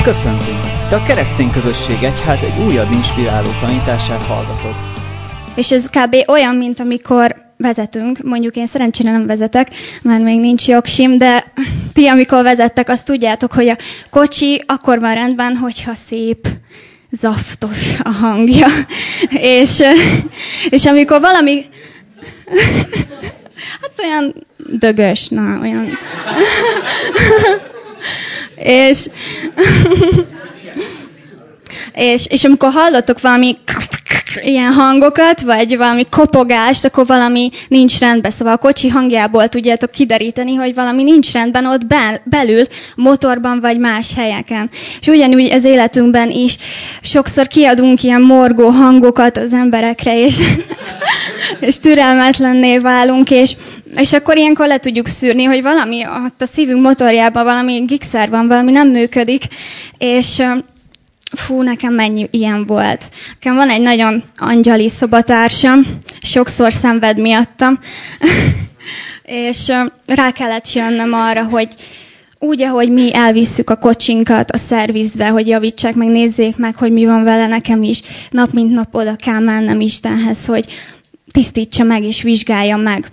Köszöntünk! Te a Keresztény Közösség Egyház egy újabb inspiráló tanítását hallgatod. És ez kb. Olyan, mint amikor vezetünk. Mondjuk én szerencsére nem vezetek, mert még nincs jogsim, de ti, amikor vezettek, azt tudjátok, hogy a kocsi akkor van rendben, hogyha szép, zaftos a hangja. És amikor valami... Hát olyan dögös, na, olyan... És amikor hallottok valami ilyen hangokat, vagy valami kopogást, akkor valami nincs rendben. Szóval a kocsi hangjából tudjátok kideríteni, hogy valami nincs rendben ott belül, motorban vagy más helyeken. És ugyanúgy az életünkben is sokszor kiadunk ilyen morgó hangokat az emberekre, és türelmetlenné válunk, és akkor ilyenkor le tudjuk szűrni, hogy valami ott a szívünk motorjában valami gigszer van, valami nem működik, és nekem mennyi ilyen volt. Nekem van egy nagyon angyali szobatársam, sokszor szenved miattam, és rá kellett jönnöm arra, hogy úgy, ahogy mi elvisszük a kocsinkat a szervizbe, hogy javítsák meg, nézzék meg, hogy mi van vele, nekem is nap mint nap oda kell mennem Istenhez, hogy tisztítsa meg és vizsgálja meg.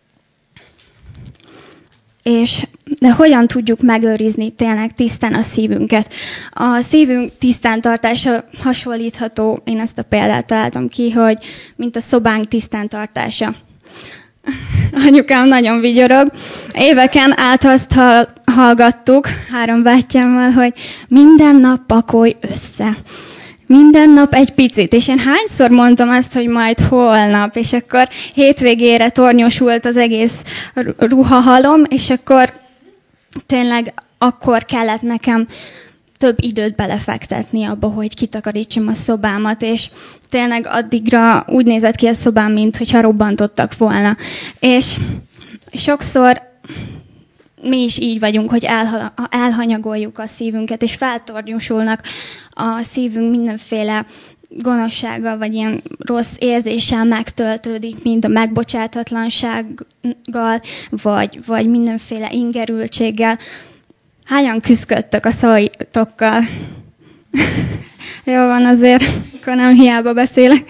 De hogyan tudjuk megőrizni tényleg tisztán a szívünket? A szívünk tisztán tartása hasonlítható, én ezt a példát találtam ki, hogy mint a szobánk tisztán tartása. Anyukám nagyon vigyorog. Éveken át azt hallgattuk 3 bátyámmal, hogy minden nap pakolj össze. Minden nap egy picit. És én hányszor mondtam azt, hogy majd holnap, és akkor hétvégére tornyosult az egész ruhahalom, és akkor tényleg akkor kellett nekem több időt belefektetni abba, hogy kitakarítsam a szobámat, és tényleg addigra úgy nézett ki a szobám, mintha robbantottak volna. És sokszor mi is így vagyunk, hogy elhanyagoljuk a szívünket, és feltornyosulnak a szívünk mindenféle gonoszsággal, vagy ilyen rossz érzéssel megtöltődik, mint a megbocsátatlansággal, vagy mindenféle ingerültséggel. Hányan küzdködtök a szavaitokkal? Jó van azért, akkor nem hiába beszélek.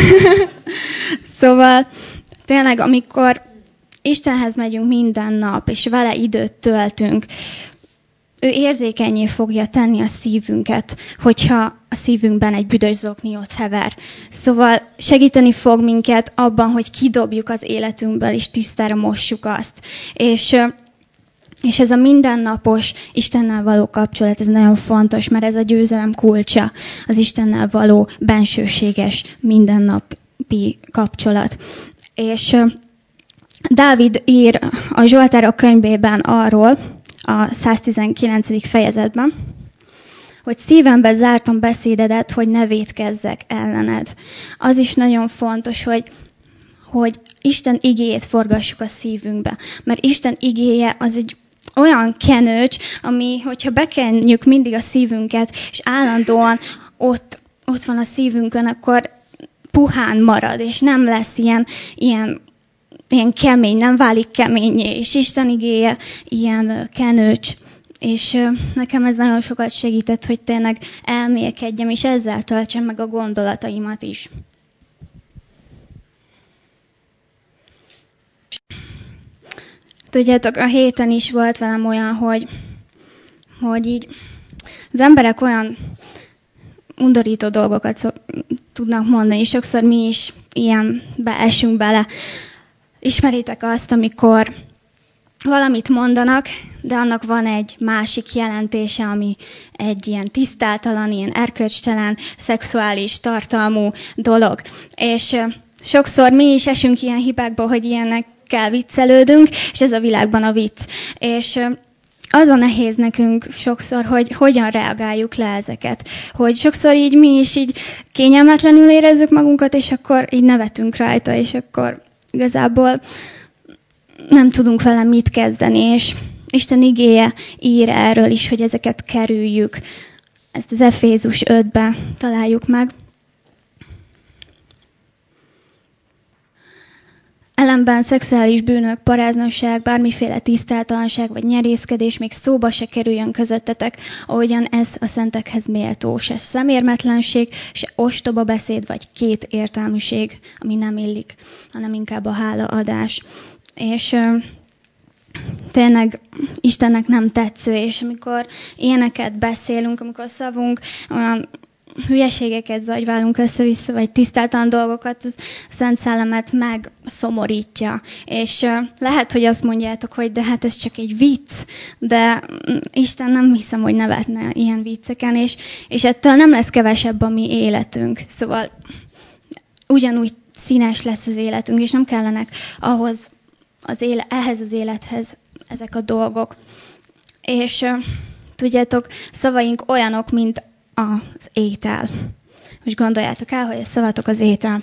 Szóval tényleg, amikor Istenhez megyünk minden nap, és vele időt töltünk, ő érzékenyé fogja tenni a szívünket, hogyha a szívünkben egy büdös zokni ott hever. Szóval segíteni fog minket abban, hogy kidobjuk az életünkből, és tisztára mossuk azt. És ez a mindennapos Istennel való kapcsolat, ez nagyon fontos, mert ez a győzelem kulcsa, az Istennel való bensőséges mindennapi kapcsolat. És Dávid ír a Zsoltárok könyvében arról, a 119. fejezetben, hogy szívembe zártam beszédedet, hogy ne vétkezzek ellened. Az is nagyon fontos, hogy Isten igéjét forgassuk a szívünkbe. Mert Isten igéje az egy olyan kenőcs, ami, hogyha bekenjük mindig a szívünket, és állandóan ott van a szívünkön, akkor puhán marad, és nem lesz ilyen kemény, nem válik keményé, és Isten igéje ilyen kenőcs. És nekem ez nagyon sokat segített, hogy tényleg elmélkedjem, és ezzel töltsem meg a gondolataimat is. Tudjátok, a héten is volt velem olyan, hogy így az emberek olyan undorító dolgokat tudnak mondani, és sokszor mi is ilyenbe esünk bele. Ismeritek azt, amikor valamit mondanak, de annak van egy másik jelentése, ami egy ilyen tisztátalan, ilyen erkölcstelen, szexuális tartalmú dolog. És sokszor mi is esünk ilyen hibákba, hogy ilyenekkel viccelődünk, és ez a világban a vicc. És az a nehéz nekünk sokszor, hogy hogyan reagáljuk le ezeket. Hogy sokszor így mi is így kényelmetlenül érezzük magunkat, és akkor így nevetünk rajta, és akkor igazából nem tudunk vele mit kezdeni, és Isten igéje ír erről is, hogy ezeket kerüljük. Ezt az Efézus 5-ben találjuk meg. ellenben szexuális bűnök, paráznosság, bármiféle tisztátalanság vagy nyerészkedés még szóba se kerüljön közöttetek, ahogyan ez a szentekhez méltó, se szemérmetlenség, se ostoba beszéd vagy kétértelműség, ami nem illik, hanem inkább a hálaadás. És tényleg Istennek nem tetsző, és amikor ilyeneket beszélünk, amikor szavunk olyan hülyeségeket zagyválunk össze-vissza, vagy tisztátalan dolgokat, az Szent Szellemet megszomorítja. És lehet, hogy azt mondjátok, hogy de hát ez csak egy vicc, de Isten nem hiszem, hogy nevetne ilyen vicceken, és ettől nem lesz kevesebb a mi életünk. Szóval ugyanúgy színes lesz az életünk, és nem kellenek ehhez az élethez ezek a dolgok. És tudjátok, szavaink olyanok, mint az étel. Most gondoljátok el, hogy a szavatok az étel.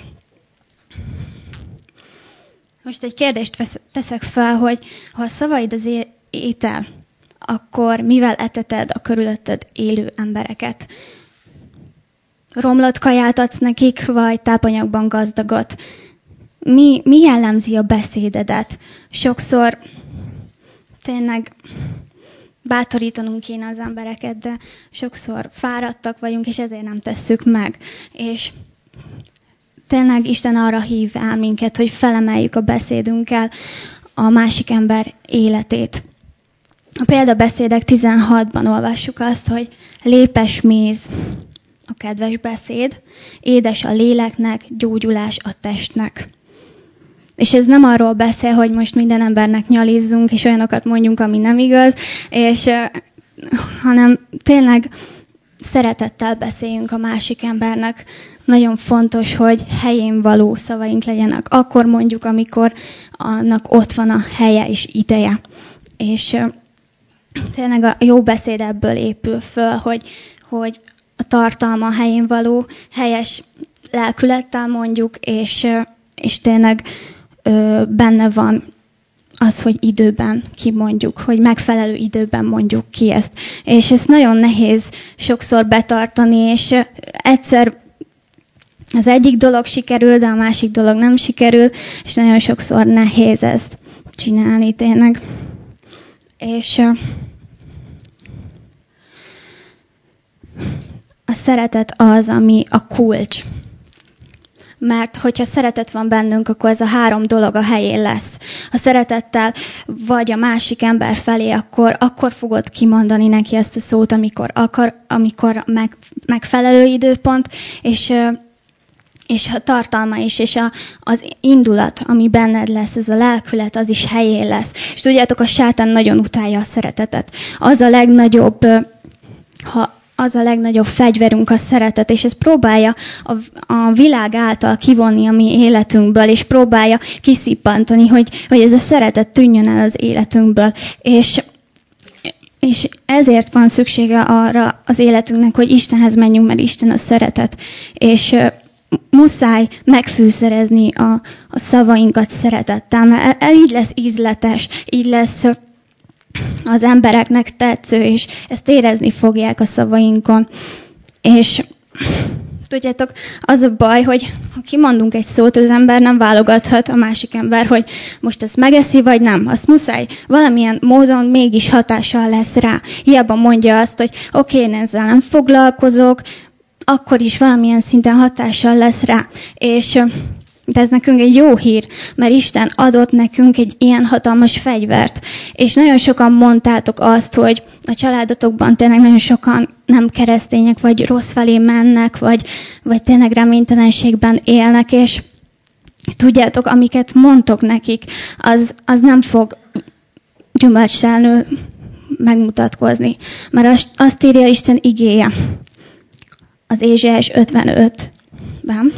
Most egy kérdést teszek fel, hogy ha a szavaid az étel, akkor mivel eteted a körülötted élő embereket? Romlott kaját adsz nekik, vagy tápanyagban gazdagot? Mi jellemzi a beszédedet? Sokszor tényleg bátorítanunk kéne az embereket, de sokszor fáradtak vagyunk, és ezért nem tesszük meg. És tényleg Isten arra hív el minket, hogy felemeljük a beszédünkkel a másik ember életét. A példabeszédek 16-ban olvassuk azt, hogy lépes méz a kedves beszéd, édes a léleknek, gyógyulás a testnek. És ez nem arról beszél, hogy most minden embernek nyalizzunk, és olyanokat mondjunk, ami nem igaz, hanem tényleg szeretettel beszéljünk a másik embernek. Nagyon fontos, hogy helyén való szavaink legyenek. Akkor mondjuk, amikor annak ott van a helye és ideje. És tényleg a jó beszéd ebből épül föl, hogy a tartalma helyén való, helyes lelkülettel mondjuk, és tényleg benne van az, hogy időben kimondjuk, hogy megfelelő időben mondjuk ki ezt. És ez nagyon nehéz sokszor betartani, és egyszer az egyik dolog sikerül, de a másik dolog nem sikerül, és nagyon sokszor nehéz ezt csinálni tényleg. És a szeretet az, ami a kulcs. Mert hogyha szeretet van bennünk, akkor ez a 3 dolog a helyén lesz. Ha szeretettel vagy a másik ember felé, akkor fogod kimondani neki ezt a szót, amikor akar, amikor megfelelő időpont, és a tartalma is, és az indulat, ami benned lesz, ez a lelkület, az is helyén lesz. És tudjátok, a sátán nagyon utálja a szeretetet. Az a legnagyobb fegyverünk a szeretet, és ez próbálja a világ által kivonni a mi életünkből, és próbálja kiszippantani, hogy ez a szeretet tűnjön el az életünkből. És ezért van szüksége arra az életünknek, hogy Istenhez menjünk, mert Isten a szeretet. És muszáj megfűszerezni a szavainkat szeretettel, mert így lesz ízletes, így lesz az embereknek tetsző, és ezt érezni fogják a szavainkon. És tudjátok, az a baj, hogy ha kimondunk egy szót, az ember nem válogathat, a másik ember, hogy most ezt megeszi, vagy nem. Azt muszáj, valamilyen módon mégis hatással lesz rá. Hiába mondja azt, hogy oké, én ezzel nem foglalkozok, akkor is valamilyen szinten hatással lesz rá. De ez nekünk egy jó hír, mert Isten adott nekünk egy ilyen hatalmas fegyvert. És nagyon sokan mondtátok azt, hogy a családotokban tényleg nagyon sokan nem keresztények, vagy rossz felé mennek, vagy tényleg reménytelenségben élnek, és tudjátok, amiket mondtok nekik, az nem fog gyümölcselnő megmutatkozni. Mert azt írja Isten igéje az Ézsaiás 55-ben.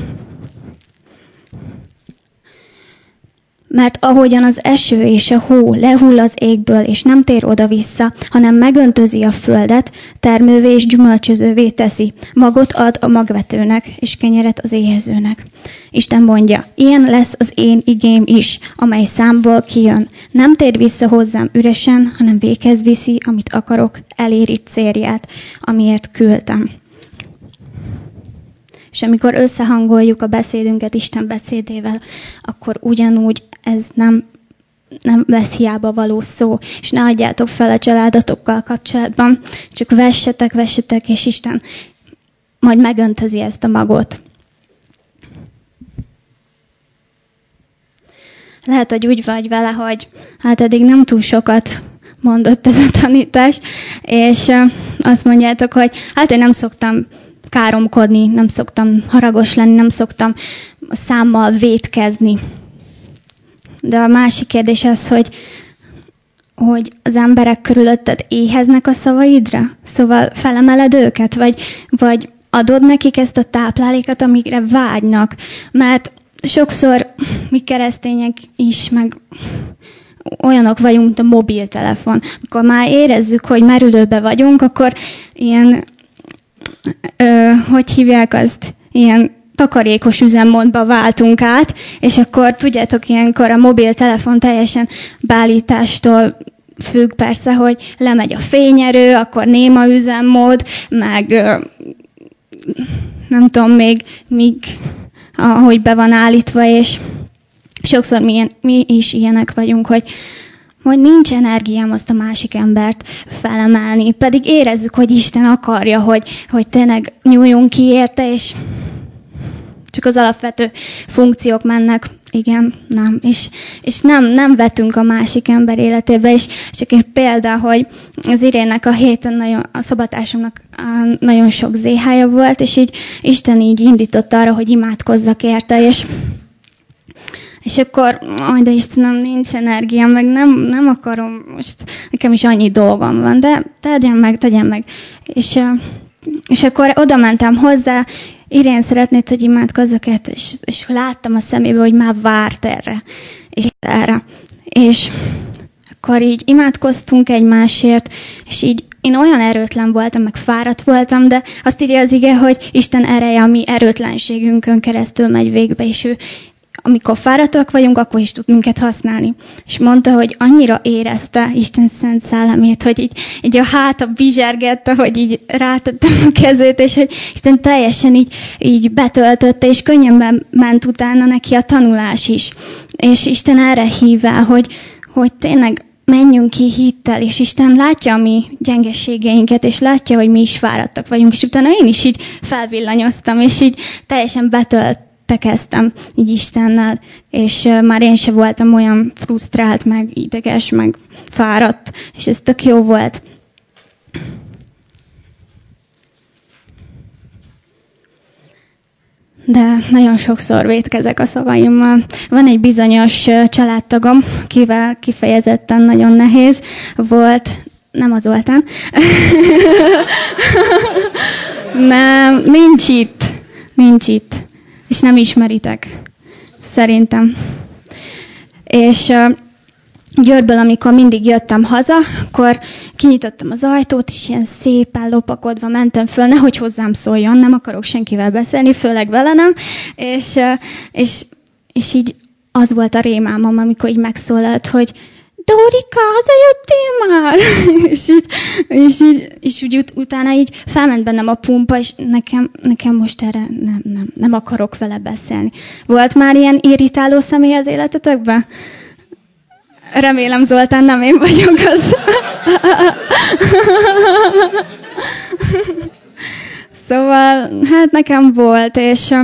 Mert ahogyan az eső és a hó lehull az égből, és nem tér oda-vissza, hanem megöntözi a földet, termővé és gyümölcsözővé teszi, magot ad a magvetőnek, és kenyeret az éhezőnek. Isten mondja, ilyen lesz az én igém is, amely számból kijön. Nem tér vissza hozzám üresen, hanem véghez viszi, amit akarok, eléri célját, amiért küldtem. És amikor összehangoljuk a beszédünket Isten beszédével, akkor ugyanúgy ez nem lesz hiába való szó. És ne adjátok fel a családatokkal kapcsolatban, csak vessetek, és Isten majd megöntözi ezt a magot. Lehet, hogy úgy vagy vele, hogy hát eddig nem túl sokat mondott ez a tanítás, és azt mondjátok, hogy hát én nem szoktam káromkodni, nem szoktam haragos lenni, nem szoktam a számmal vétkezni. De a másik kérdés az, hogy az emberek körülötted éheznek a szavaidra? Szóval felemeled őket? Vagy adod nekik ezt a táplálékot, amire vágynak? Mert sokszor mi keresztények is, meg olyanok vagyunk, mint a mobiltelefon. Amikor már érezzük, hogy merülőbe vagyunk, akkor ilyen, hogy hívják azt, ilyen takarékos üzemmódba váltunk át, és akkor tudjátok, ilyenkor a mobiltelefon teljesen beállítástól függ persze, hogy lemegy a fényerő, akkor néma üzemmód, meg nem tudom még ahogy be van állítva, és sokszor mi is ilyenek vagyunk, hogy nincs energiám azt a másik embert felemelni, pedig érezzük, hogy Isten akarja, hogy tényleg nyúljunk ki érte, és csak az alapvető funkciók mennek, igen, nem. És nem vetünk a másik ember életébe, és csak egy példa, hogy az Irénnek a héten a szobatársamnak nagyon sok zéhája volt, és így Isten így indított arra, hogy imádkozzak érte, és akkor, de Istenem, nincs energiám, meg nem akarom, most nekem is annyi dolgom van, de tegyen meg. És akkor oda mentem hozzá, Irén, szeretnéd, hogy imádkozzak érte, és láttam a szemébe, hogy már várt erre. És akkor így imádkoztunk egymásért, és így én olyan erőtlen voltam, meg fáradt voltam, de azt írja az ige, hogy Isten ereje a mi erőtlenségünkön keresztül megy végbe, és ő amikor fáradtak vagyunk, akkor is tud minket használni. És mondta, hogy annyira érezte Isten szent szellemét, hogy így a háta bizsergette, hogy így rátettem a kezét, és hogy Isten teljesen így betöltötte, és könnyebben ment utána neki a tanulás is. És Isten erre hív el, hogy tényleg menjünk ki hittel, és Isten látja a mi gyengeségeinket, és látja, hogy mi is fáradtak vagyunk, és utána én is így felvillanyoztam, és így teljesen betöltekeztem így Istennel, és már én sem voltam olyan frusztrált, meg ideges, meg fáradt, és ez tök jó volt. De nagyon sokszor vétkezek a szavaimmal. Van egy bizonyos családtagom, kivel kifejezetten nagyon nehéz volt, nem az Zoltán. Nem, nincs itt. És nem ismeritek, szerintem. És Győrből, amikor mindig jöttem haza, akkor kinyitottam az ajtót, és ilyen szépen lopakodva mentem föl, nehogy hozzám szóljon, nem akarok senkivel beszélni, főleg vele nem. És így az volt a rémálmom, amikor így megszólalt, hogy Dórika, hazajöttél már? és úgy utána így felment bennem a pumpa, és nekem most erre nem akarok vele beszélni. Volt már ilyen irritáló személy az életetekben? Remélem, Zoltán, nem én vagyok az. Szóval, hát nekem volt,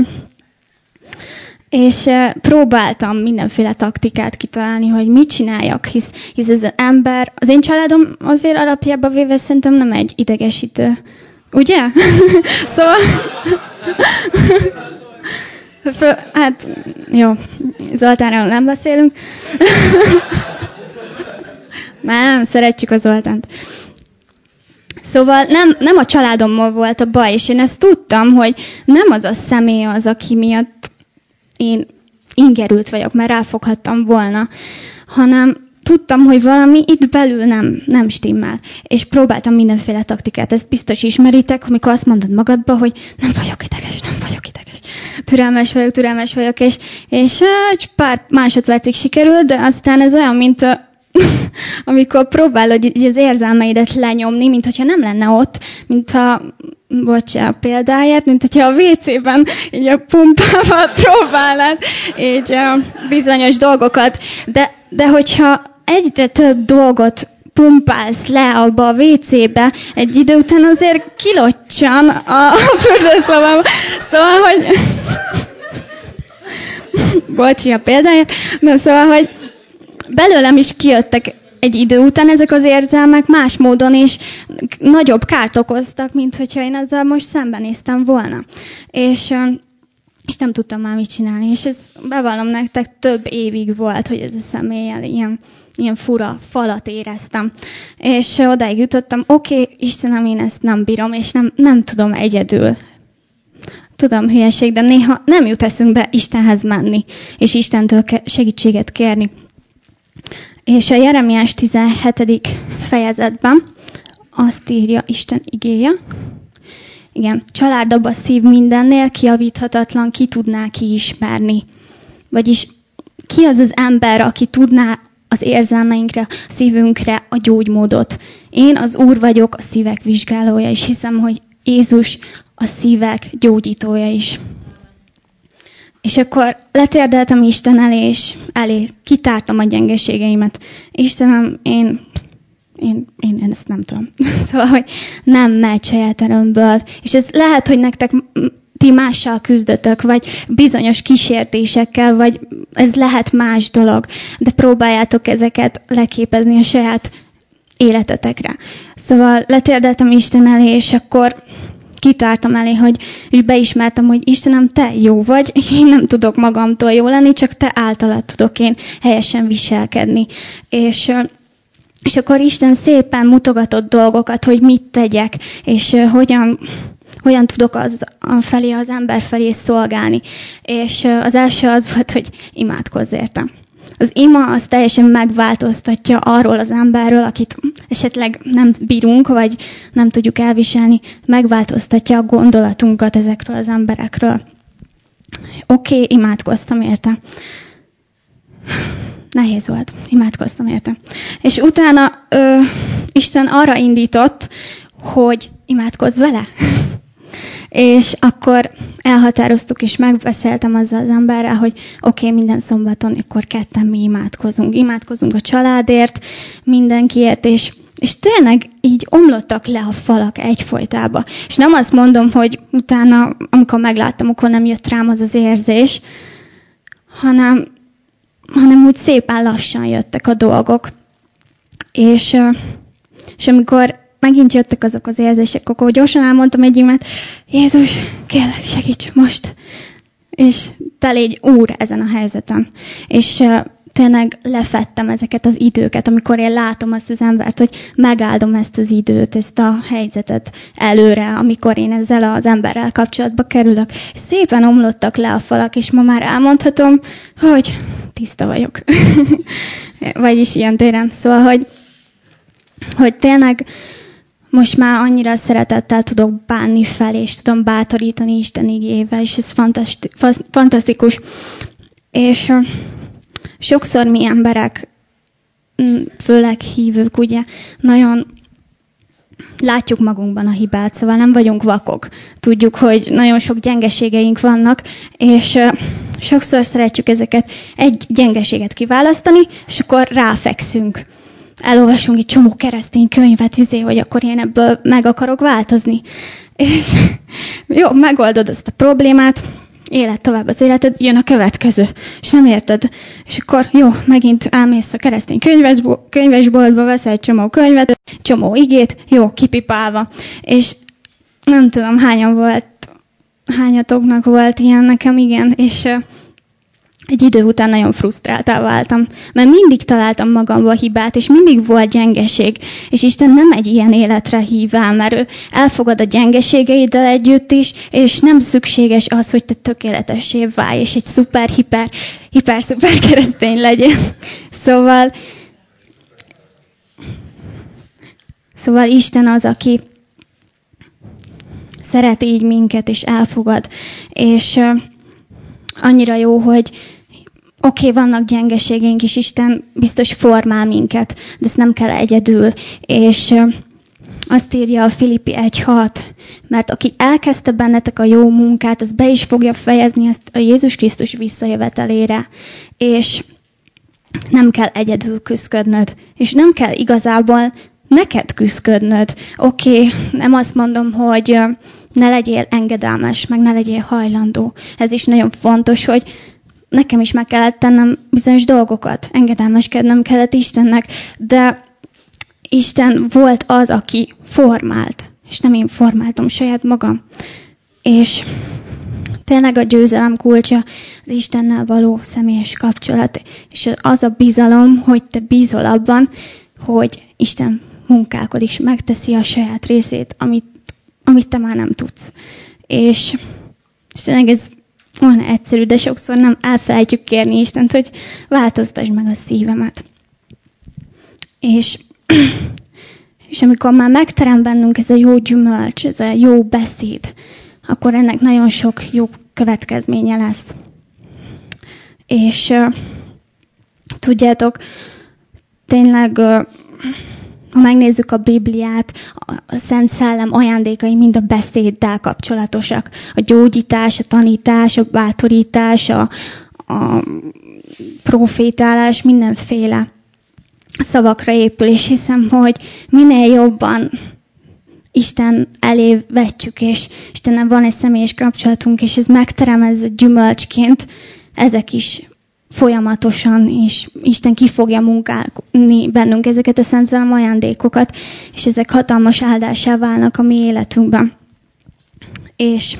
és próbáltam mindenféle taktikát kitalálni, hogy mit csináljak, hisz ez az ember, az én családom azért alapjában véve szerintem nem egy idegesítő. Ugye? Szóval... Hát, jó, Zoltánról nem beszélünk. Nem, szeretjük a Zoltánt. Szóval nem a családommal volt a baj, és én ezt tudtam, hogy nem az a személy az, aki miatt én ingerült vagyok, mert ráfoghattam volna, hanem tudtam, hogy valami itt belül nem stimmel. És próbáltam mindenféle taktikát. Ezt biztos ismeritek, amikor azt mondod magadba, hogy nem vagyok ideges. Türelmes vagyok, és pár másodpercig sikerült, de aztán ez olyan, mint amikor próbálod így az érzelmeidet lenyomni, mint hogyha nem lenne ott, mintha, bocsánat példáját, mint hogyha a WC-ben így a pumpával próbálnád így bizonyos dolgokat. De hogyha egyre több dolgot pumpálsz le abba a WC-be, egy idő után azért kilocsan a fürdőszobába. Szóval, hogy... Bocsi a példáját. Na szóval, hogy belőlem is kijöttek egy idő után ezek az érzelmek más módon, és nagyobb kárt okoztak, mint hogyha én ezzel most szembenéztem volna. És nem tudtam már mit csinálni. És ez, bevallom nektek, több évig volt, hogy ez a személlyel ilyen fura falat éreztem. És odáig jutottam, oké, Istenem, én ezt nem bírom, és nem tudom egyedül. Tudom, hülyeség, de néha nem jut eszünkbe Istenhez menni, és Istentől segítséget kérni. És a Jeremiás 17. fejezetben azt írja Isten igéje. Igen, családabb a szív mindennél, kijavíthatatlan, ki tudná kiismerni. Vagyis ki az az ember, aki tudná az érzelmeinkre, a szívünkre a gyógymódot. Én az Úr vagyok, a szívek vizsgálója, és hiszem, hogy Jézus a szívek gyógyítója is. És akkor letérdeltem Isten elé, és kitártam a gyengeségeimet. Istenem, én ezt nem tudom. Szóval, hogy nem megy saját erőmből. És ez lehet, hogy nektek ti mással küzdötök, vagy bizonyos kísértésekkel, vagy ez lehet más dolog. De próbáljátok ezeket leképezni a saját életetekre. Szóval letérdeltem Isten elé, és akkor kitártam elé, és beismertem, hogy Istenem, te jó vagy, és én nem tudok magamtól jó lenni, csak te általad tudok én helyesen viselkedni. És akkor Isten szépen mutogatott dolgokat, hogy mit tegyek, és hogyan tudok az ember felé szolgálni. És az első az volt, hogy imádkozz érte. Az ima az teljesen megváltoztatja arról az emberről, akit esetleg nem bírunk, vagy nem tudjuk elviselni, megváltoztatja a gondolatunkat ezekről az emberekről. Oké, imádkoztam érte. Nehéz volt, imádkoztam érte. És utána Isten arra indított, hogy imádkozz vele. És akkor elhatároztuk, és megbeszéltem azzal az emberrel, hogy oké, minden szombaton, akkor ketten mi imádkozunk. Imádkozunk a családért, mindenkiért, és tényleg így omlottak le a falak egyfolytába. És nem azt mondom, hogy utána, amikor megláttam, akkor nem jött rám az érzés, hanem úgy szépen lassan jöttek a dolgok. És amikor megint jöttek azok az érzések, akkor gyorsan elmondtam egy imet, Jézus, kérlek, segíts most. És te légy Úr ezen a helyzeten. És tényleg lefettem ezeket az időket, amikor én látom azt az embert, hogy megáldom ezt az időt, ezt a helyzetet előre, amikor én ezzel az emberrel kapcsolatba kerülök. És szépen omlottak le a falak, és ma már elmondhatom, hogy tiszta vagyok. Vagyis ilyen téren. Szóval, hogy tényleg most már annyira szeretettel tudok bánni fel, és tudom bátorítani Isten igével, és ez fantasztikus. És sokszor mi emberek, főleg hívők, ugye, nagyon látjuk magunkban a hibát, szóval nem vagyunk vakok. Tudjuk, hogy nagyon sok gyengeségeink vannak, és sokszor szeretjük ezeket egy gyengeséget kiválasztani, és akkor ráfekszünk. Elolvasunk egy csomó keresztény könyvet, hogy akkor én ebből meg akarok változni. És jó, megoldod azt a problémát, éled tovább az életed, jön a következő, és nem érted. És akkor jó, megint elmész a keresztény könyvesboltba, veszel egy csomó könyvet, csomó igét, jó, kipipálva. És nem tudom, hányatoknak volt ilyen, nekem igen, és egy idő után nagyon frusztráltá váltam, mert mindig találtam magamba a hibát, és mindig volt gyengeség. És Isten nem egy ilyen életre hív el, mert ő elfogad a gyengeségeiddel együtt is, és nem szükséges az, hogy te tökéletessé válj, és egy szuper keresztény legyen. Szóval Isten az, aki szeret így minket, és elfogad. És annyira jó, hogy Oké, vannak gyengeségeink is, Isten biztos formál minket, de ezt nem kell egyedül. És azt írja a Filippi 1:6, mert aki elkezdte bennetek a jó munkát, az be is fogja fejezni ezt a Jézus Krisztus visszajövetelére. És nem kell egyedül küzdködnöd. És nem kell igazából neked küzdködnöd. Oké, nem azt mondom, hogy ne legyél engedelmes, meg ne legyél hajlandó. Ez is nagyon fontos, hogy nekem is meg kellett tennem bizonyos dolgokat. Engedelmeskednem kellett Istennek, de Isten volt az, aki formált, és nem én formáltam saját magam. És tényleg a győzelem kulcsa az Istennel való személyes kapcsolat, és az a bizalom, hogy te bízol abban, hogy Isten munkálkodik, és megteszi a saját részét, amit te már nem tudsz. És tényleg ez olyan egyszerű, de sokszor nem elfelejtjük kérni Istent, hogy változtasd meg a szívemet. És amikor már megterem bennünk ez a jó gyümölcs, ez a jó beszéd, akkor ennek nagyon sok jó következménye lesz. És tudjátok, tényleg, ha megnézzük a Bibliát, a Szent Szellem ajándékai mind a beszéddel kapcsolatosak. A gyógyítás, a tanítás, a bátorítás, a profétálás, mindenféle szavakra épül, és hiszem, hogy minél jobban Isten elé vetjük, és Istennel van egy személyes kapcsolatunk, és ez megterem, ez gyümölcsként, ezek is folyamatosan, és Isten ki fogja munkálni bennünk ezeket a Szent Szellem ajándékokat, és ezek hatalmas áldássá válnak a mi életünkben. És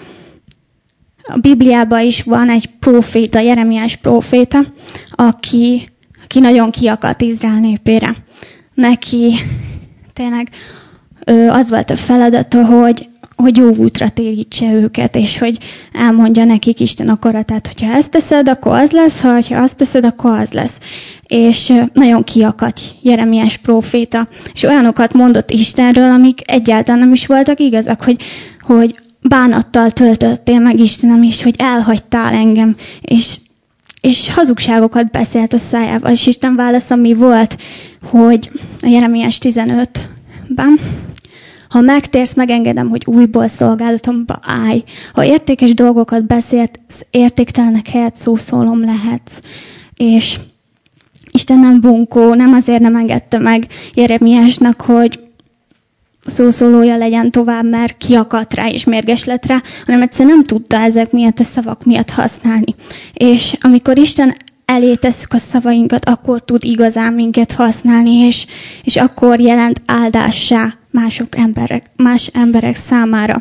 a Bibliában is van egy próféta, Jeremiás próféta, aki nagyon kiakadt Izrael népére. Neki tényleg az volt a feladata, hogy jó útra térítse őket, és hogy elmondja nekik Isten akaratát, hogyha ezt teszed, akkor az lesz, ha azt teszed, akkor az lesz. És nagyon kiakadt Jeremiás próféta, és olyanokat mondott Istenről, amik egyáltalán nem is voltak igazak, hogy bánattal töltöttél meg Istenem, és hogy elhagytál engem, és hazugságokat beszélt a szájával, és Isten válasza mi volt, hogy a Jeremiás 15-ben, ha megtérsz, megengedem, hogy újból szolgálatomba állj. Ha értékes dolgokat beszélsz, értéktelenek helyett szószólom lehetsz. És Isten nem bunkó, nem azért nem engedte meg Jeremiásnak, hogy szószólója legyen tovább, mert kiakadt rá és mérges lett rá, hanem egyszerűen nem tudta ezek miatt a szavak miatt használni. És amikor Isten elé tesszük a szavainkat, akkor tud igazán minket használni, és akkor jelent áldássá más emberek számára.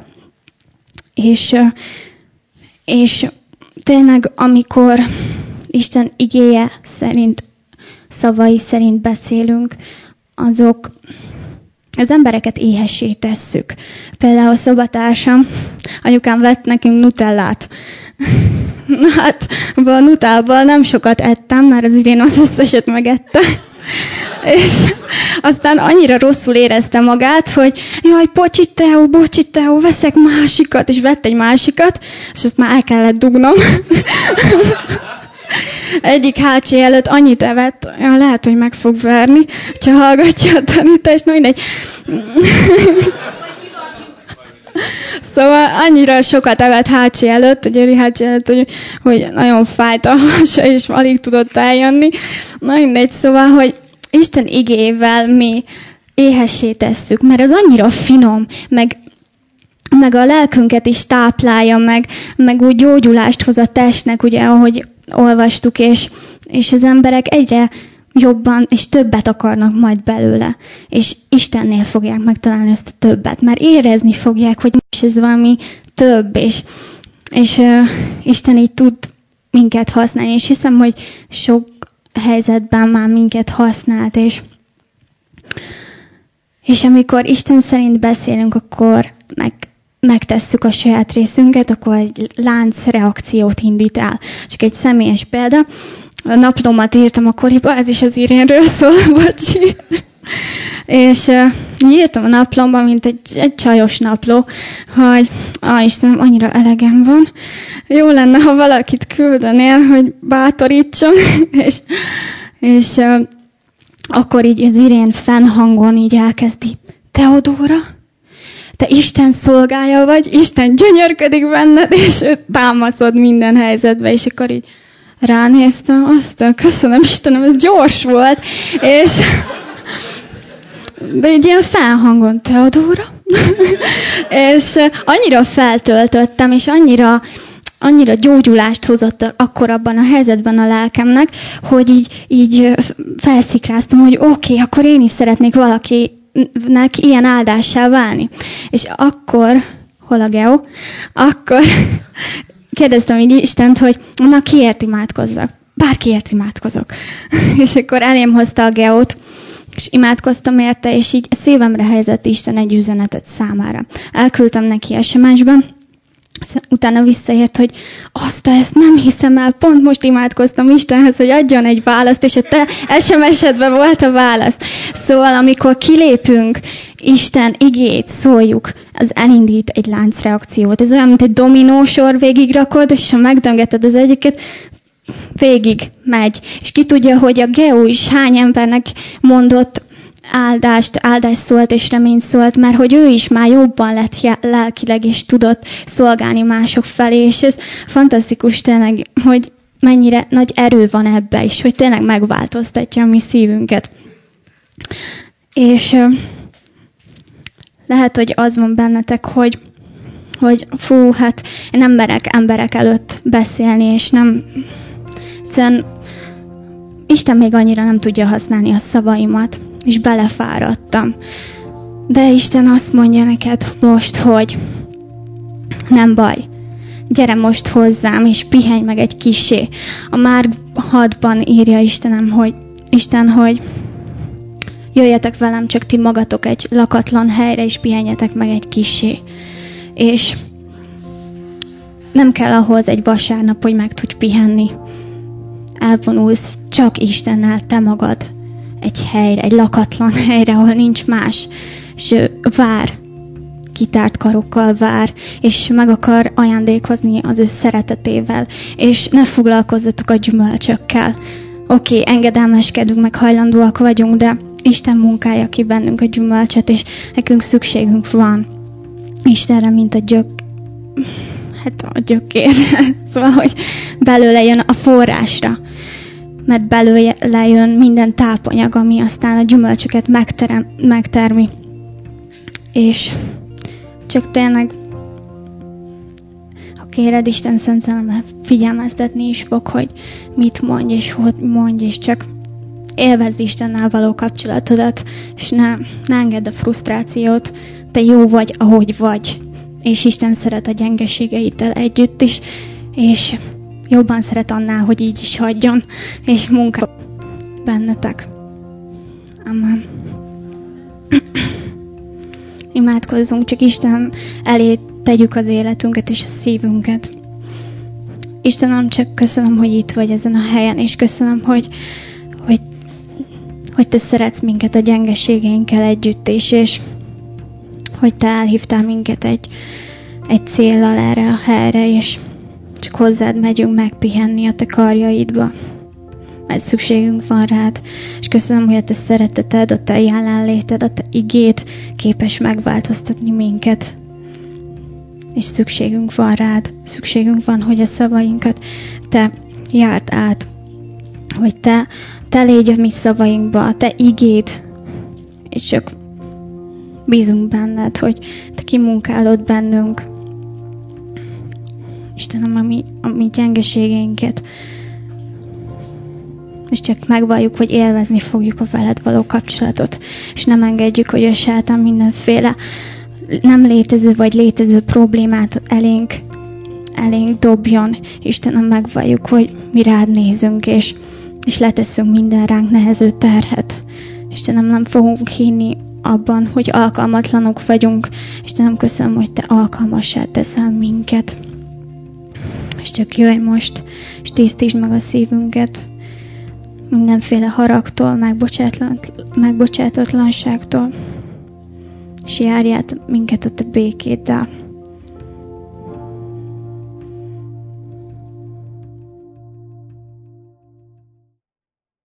És tényleg, amikor Isten igéje szerint, szavai szerint beszélünk, azok az embereket éhessé tesszük. Például a szobatársam, anyukám vett nekünk nutellát. Na hát, a nutellával nem sokat ettem, mert az Irén az összeset megette. És aztán annyira rosszul érezte magát, hogy jaj, bocsi Teó, veszek másikat, és vett egy másikat, és azt már el kellett dugnom. Egyik hátsé előtt annyit evett, lehet, hogy meg fog verni, ha hallgatja a tanítást, no mindegy. Szóval annyira sokat evett hátsé előtt, a Győri hátsé előtt, hogy nagyon fájt a hasa, és alig tudott eljönni. Na mindegy, szóval, hogy Isten igével mi éhessé tesszük, mert az annyira finom, meg a lelkünket is táplálja, meg úgy gyógyulást hoz a testnek, ugye, ahogy olvastuk, és az emberek egyre jobban és többet akarnak majd belőle. És Istennél fogják megtalálni ezt a többet. Már érezni fogják, hogy most ez valami több, és Isten így tud minket használni. És hiszem, hogy sok helyzetben már minket használt, és amikor Isten szerint beszélünk, akkor megtesszük a saját részünket, akkor egy láncreakciót indít el. Csak egy személyes példa. A naplómat írtam akkoriban, ez is az Irénről szól, bocsi. És írtam a naplomban, mint egy csajos napló, hogy Istenem, annyira elegem van. Jó lenne, ha valakit küldenél, hogy bátorítson, és akkor így az Irén fennhangon így elkezdi. Teodóra, te Isten szolgája vagy, Isten gyönyörködik benned, és őt támaszod minden helyzetbe, és akkor így ránéztem, aztán köszönöm Istenem, ez gyors volt, és de egy ilyen felhangon, Teodóra, és annyira feltöltöttem, és annyira gyógyulást hozott akkor abban a helyzetben a lelkemnek, hogy így felszikráztam, hogy oké, akkor én is szeretnék valakinek ilyen áldássá válni. És akkor, hol a Geo? Akkor kérdeztem így Istent, hogy na kiért imádkozzak? Bárkiért imádkozok. És akkor elém hozta a Geót, és imádkoztam érte, és így szívemre helyezett Isten egy üzenetet számára. Elküldtem neki SMS-ben, utána visszaért, hogy ezt nem hiszem el, pont most imádkoztam Istenhez, hogy adjon egy választ, és a te SMS-edben volt a válasz. Szóval, amikor kilépünk, Isten igét szóljuk, az elindít egy láncreakciót. Ez olyan, mint egy dominósor, végigrakod, és ha megdöngeted az egyiket, végig megy. És ki tudja, hogy a Geo is hány embernek mondott áldást szólt és reményt szólt, mert hogy ő is már jobban lett lelkileg, és tudott szolgálni mások felé, és ez fantasztikus tényleg, hogy mennyire nagy erő van ebbe is, hogy tényleg megváltoztatja a mi szívünket. És lehet, hogy az van bennetek, hogy hát én nem merek emberek előtt beszélni, és nem egyszerűen Isten még annyira nem tudja használni a szavaimat, és belefáradtam. De Isten azt mondja neked most, hogy nem baj, gyere most hozzám, és pihenj meg egy kissé. A Márk 6-ban írja Isten, hogy jöjjetek velem, csak ti magatok egy lakatlan helyre, és pihenjetek meg egy kissé. És nem kell ahhoz egy vasárnap, hogy meg tudj pihenni. Elvonulsz csak Istennel, te magad egy helyre, egy lakatlan helyre, ahol nincs más. És ő vár, kitárt karokkal vár, és meg akar ajándékozni az ő szeretetével. És ne foglalkozzatok a gyümölcsökkel. Oké, engedelmeskedünk, meg hajlandóak vagyunk, de Isten munkálja ki bennünk a gyümölcsöt, és nekünk szükségünk van Istenre, mint a gyökér. Szóval, hogy belőle jön a forrásra. Mert belőle jön minden tápanyag, ami aztán a gyümölcsöket megtermi. És csak tényleg, ha kéred, Isten Szent Szelleme figyelmeztetni is fog, hogy mit mondj, és hogy mondj, és csak élvezd Istennel való kapcsolatodat, és ne engedd a frusztrációt. Te jó vagy, ahogy vagy. És Isten szeret a gyengeségeiddel együtt is, és jobban szeret annál, hogy így is hagyjon, és munka bennetek. Amen. Imádkozzunk, csak Isten elé tegyük az életünket és a szívünket. Istenem, csak köszönöm, hogy itt vagy ezen a helyen, és köszönöm, hogy te szeretsz minket a gyengeségeinkkel együtt is, és hogy te elhívtál minket egy céllal erre a helyre, és csak hozzád megyünk megpihenni a te karjaidba, mert szükségünk van rád. És köszönöm, hogy a te szereteted, a te jelenléted, a te igéd képes megváltoztatni minket. És szükségünk van rád. Szükségünk van, hogy a szavainkat te járd át. Hogy te légy a mi szavainkba, a te igéd. És csak bízunk benned, hogy te kimunkálod bennünk. Istenem, a mi gyengeségeinket. És csak megvalljuk, hogy élvezni fogjuk a veled való kapcsolatot. És nem engedjük, hogy a sátán mindenféle nem létező vagy létező problémát elénk dobjon. Istenem, megvalljuk, hogy mi rád nézünk, és letesszünk minden ránk nehező terhet. Istenem, nem fogunk hinni abban, hogy alkalmatlanok vagyunk. Istenem, köszönöm, hogy te alkalmassá teszel minket. És csak jöjj most, és tisztítsd meg a szívünket mindenféle haragtól, megbocsátatlanságtól. és járját minket a te békéddel.